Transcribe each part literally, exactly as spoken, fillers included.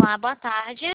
Olá, boa tarde.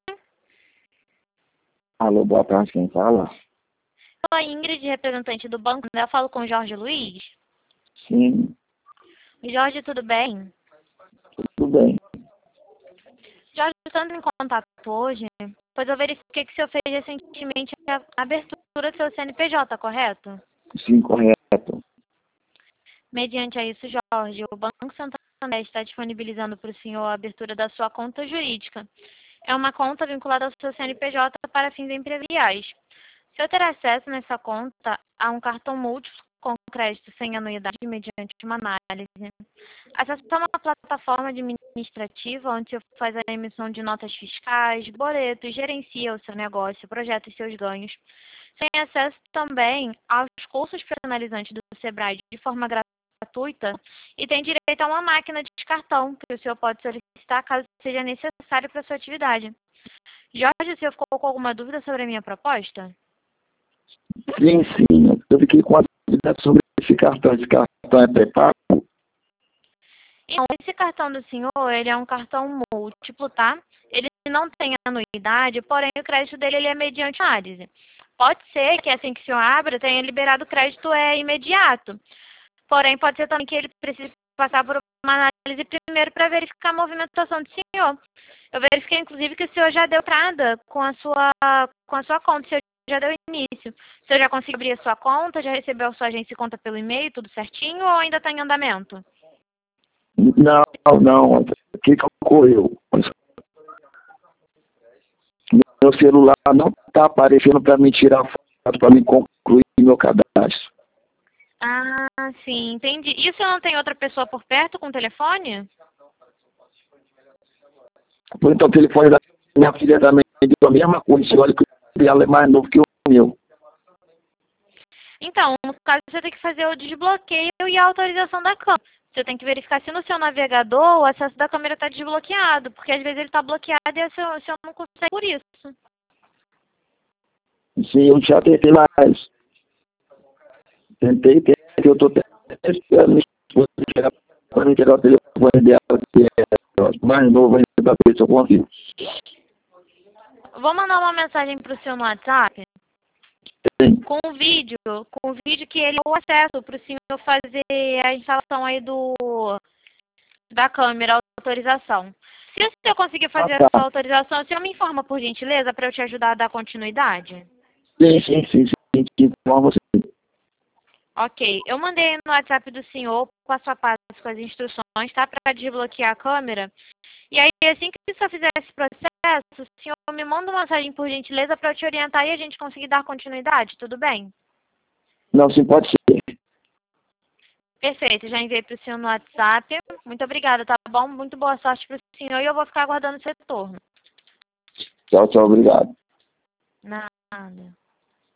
Alô, boa tarde, quem fala? Sou a Ingrid, representante do banco. Eu falo com o Jorge Luiz. Sim, Jorge, tudo bem? tudo bem. Jorge, estando em contato hoje, pois eu verifiquei que o senhor fez recentemente a abertura do seu C N P J, correto? Sim, correto. Mediante a isso, Jorge, o Banco Santander está disponibilizando para o senhor a abertura da sua conta jurídica. É uma conta vinculada ao seu C N P J para fins empresariais. O senhor terá acesso nessa conta a um cartão múltiplo com crédito sem anuidade mediante uma análise. Acesso a uma plataforma administrativa onde você faz a emissão de notas fiscais, boletos, gerencia o seu negócio, projeta os seus ganhos. Tem acesso também aos cursos personalizantes do Sebrae de forma gratuita e tem direito a uma máquina de cartão que o senhor pode solicitar caso seja necessário para a sua atividade. Jorge, o senhor ficou com alguma dúvida sobre a minha proposta? Sim, sim. Eu fiquei com a dúvida sobre esse cartão. Esse cartão é pré-pago? Então, esse cartão do senhor, ele é um cartão múltiplo, tá? Ele não tem anuidade, porém o crédito dele ele é mediante análise. Pode ser que assim que o senhor abra, tenha liberado o crédito é imediato. Porém, pode ser também que ele precise passar por uma análise primeiro para verificar a movimentação do senhor. Eu verifiquei, inclusive, que o senhor já deu entrada com a sua, com a sua conta, o senhor já deu início. O senhor já conseguiu abrir a sua conta, já recebeu a sua agência e conta pelo e-mail, tudo certinho, ou ainda está em andamento? Não, não. O que, que ocorreu? Meu celular não está aparecendo para me tirar foto, para me concluir meu cadastro. Ah, sim, entendi. E o senhor não tem outra pessoa por perto com o telefone? Então, o telefone da minha filha também deu a mesma coisa. Olha que ela é mais novo que o meu. Então, no caso, você tem que fazer o desbloqueio e a autorização da câmera. Você tem que verificar se no seu navegador o acesso da câmera está desbloqueado, porque às vezes ele está bloqueado e o senhor, o senhor não consegue por isso. Sim, eu já tentei mais. Tentei, tentei. Eu estou esperando minha esposa chegar para entregar o telefone dela, que é mais novo ainda, para ver se eu consigo. Vou mandar uma mensagem para o senhor no WhatsApp Sim. com um vídeo, com um vídeo que ele é o acesso para o senhor fazer a instalação aí do da câmera, a autorização. Se o senhor conseguir fazer Ah, tá. essa autorização, o senhor me informa, por gentileza, para eu te ajudar a dar continuidade? Sim, sim, sim, sim, sim, com você. Ok, eu mandei no WhatsApp do senhor, passo a passo com as instruções, tá? Para desbloquear a câmera. E aí, assim que o senhor fizer esse processo, o senhor me manda uma mensagem, por gentileza, para eu te orientar e a gente conseguir dar continuidade, tudo bem? Não, sim, pode ser. Perfeito, já enviei para o senhor no WhatsApp. Muito obrigada, tá bom? Muito boa sorte para o senhor e eu vou ficar aguardando o seu retorno. Tchau, tchau, obrigado. Nada.